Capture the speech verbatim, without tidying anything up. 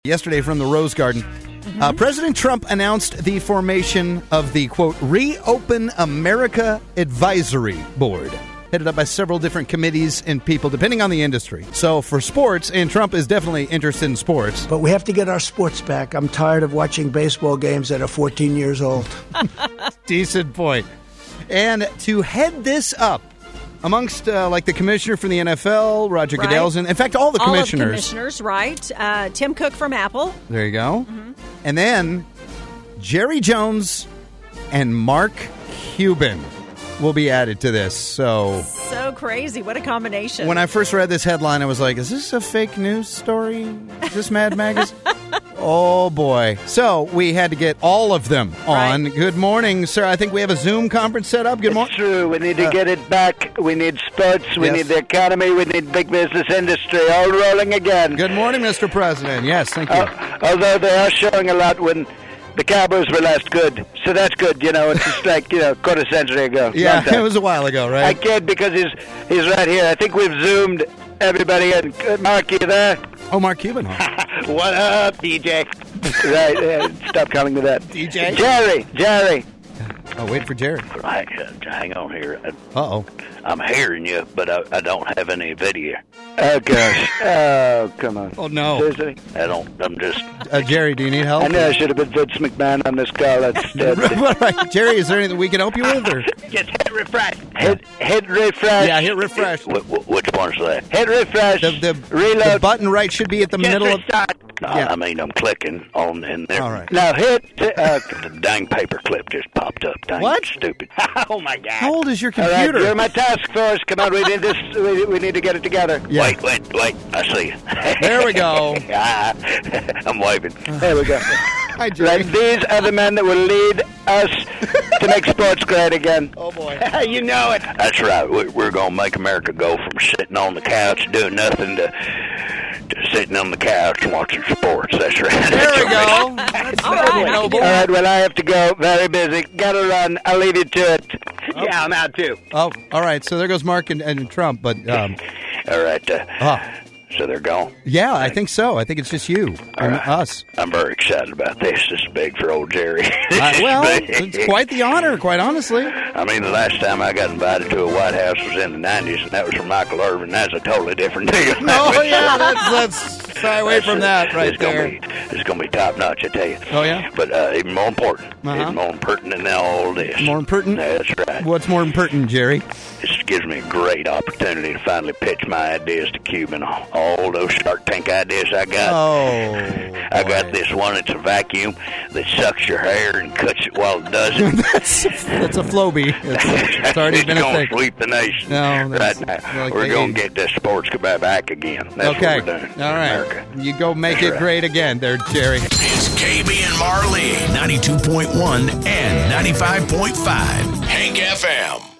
Yesterday from the Rose Garden, mm-hmm. uh, President Trump announced the formation of the, quote, Reopen America Advisory Board, headed up by several different committees and people, depending on the industry. So for sports, and Trump is definitely interested in sports. But we have to get our sports back. I'm tired of watching baseball games that are fourteen years old. Decent point. And to head this up, amongst, uh, like, the commissioner from the N F L, Roger right. Goodell's, and in fact, all the commissioners. All of the commissioners, right. Uh, Tim Cook from Apple. There you go. Mm-hmm. And then Jerry Jones and Mark Cuban will be added to this. So so crazy. What a combination. When I first read this headline, I was like, is this a fake news story? Is this Mad Magazine? Oh, boy. So we had to get all of them on. Right. Good morning, sir. I think we have a Zoom conference set up. Good morning. It's true. We need to uh, get it back. We need sports. We yes. need the economy. We need big business industry all rolling again. Good morning, Mister President. Yes, thank you. Uh, although they are showing a lot when the Cowboys were last good. So that's good. You know, it's just like, you know, quarter century ago. Yeah, it was a while ago, right? I kid because he's, he's right here. I think we've Zoomed everybody in. Mark, you there? Oh, Mark Cuban. What up, D J? Right, uh, stop calling me that. D J? Jerry, Jerry. Oh, wait for Jerry. Right, uh, hang on here. Uh-oh. I'm hearing you, but I, I don't have any video. Oh, gosh. Oh, come on. Oh, no. Seriously? I don't, I'm just... Uh, Jerry, do you need help? I know I should have been Vince McMahon on this call. That's dead. Right. Jerry, is there anything we can help you with? Or? Just hit refresh. Hit, hit refresh. Yeah, hit refresh. Wh- wh- which one's that? Hit refresh. The, the, Reload. The button right should be at the Just middle of... Start. Uh, Yeah. I mean, I'm clicking on in there. All right. Now hit... Uh, The dang paper clip just popped up. Dang What? Stupid. oh, my God. How old is your All computer? right, you're my task force. Come on, we need this. We, we need to get it together. Yeah. Wait, wait, wait. I see you. There we go. Ah, I'm waving. There we go. Hi, Jerry. Right, these are the men that will lead us to make sports great again. Oh, boy. You know it. That's right. We- We're going to make America go from sitting on the couch doing nothing to, to sitting on the couch and watching sports. That's right. There we go. All right. Noble. All right, well, I have to go. Very busy. Gotta run. I'll leave you to it. Oh. Yeah, I'm out, too. Oh, all right. So there goes Mark and, and Trump. But, um, All right. Uh, oh, so they're gone. yeah, I think so. I think it's just you and right. us. I'm very excited about this. This is big for old Jerry. Uh, well, it's quite the honor, quite honestly. I mean, the last time I got invited to a White House was in the nineties, and that was from Michael Irvin. That's a totally different deal. Oh, yeah, that's, let's shy away That's from a- that right it's there. Gonna be, it's going to be top-notch, I tell you. Oh, yeah? But uh, even more important, Uh-huh. even more important than all this. More important? That's right. What's more important, Jerry? This gives me a great opportunity to finally pitch my ideas to Cuban. All those Shark Tank ideas I got. Oh, I boy. got this one. It's a vacuum that sucks your hair and cuts it while it does it. that's, that's a Floby. It's, it's already it's been a gonna thing. sweep the nation. No, that's right now. like We're the going to eighties. get this sports back again. That's Okay. what we're doing. All right. America. You go make That's it right. great again there, Jerry. It's K B and Marley, ninety-two point one and ninety-five point five. Hank F M.